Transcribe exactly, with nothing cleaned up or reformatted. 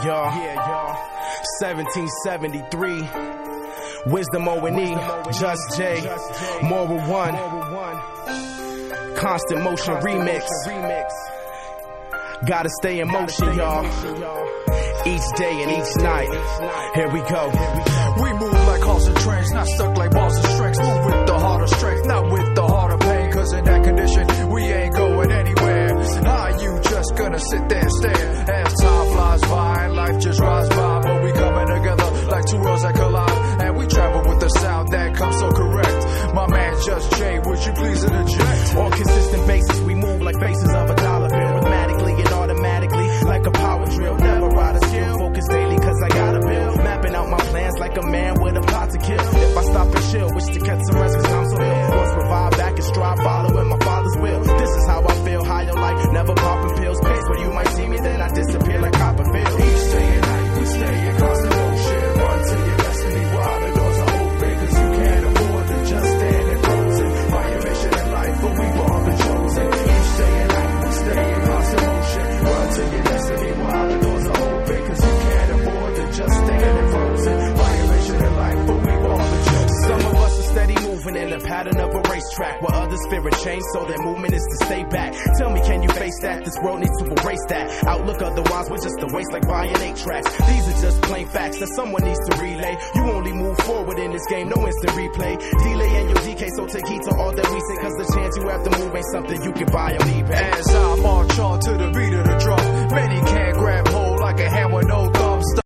Yeah, y'all. Yeah, y'all. seventeen seventy-three. Wisdom O and E. Just J. Moral One. Constant Motion Remix. Gotta stay in motion, y'all. Each day and each night. Here we go. We move like horse and trains, not stuck like balls and strings. Move with the heart of strength, not with the heart of pain. Cause in that condition, we ain't going anywhere. Are you just gonna sit there and stare as time flies by and life just rides by? But we coming together like two worlds that collide, and we travel with the sound that comes so correct. My man Just Jay, would you please interject? On consistent basis, we move like faces of a dollar bill, rhythmatically and automatically, like a power drill. Never ride a skill, focus daily cause I got a bill. Mapping out my plans like a man with a plot to kill. If I stop and chill, wish to catch some rest cause I'm so ill. Once revive back and strive, following my father's will. This is how I feel, high on life, never popping pills. Pace where you might see me, then I disappear like Copperfield. Each day and night, we stay in constant motion. Run to your destiny while the doors are open, cause you can't afford to just stand and frozen. Find your mission in life, but we born and chosen. Each day and night, we stay in constant motion. Run to your destiny while the doors are open, cause you can't afford to just stand and frozen. Find your mission in life, but we born and chosen. Some of us are steady moving in the pattern of a racetrack, while others fear a change, so their movement is to stay back. Tell me, can you face that? This world needs to erase that outlook, otherwise we're just a waste like buying eight tracks. These are just plain facts that someone needs to relay. You only move forward in this game, no instant replay. Delay and your D K, so take heed to all that we say, cause the chance you have to move ain't something you can buy on eBay. As I march on to the beat of the drum, many can't grab hold like a hand with no thumbs.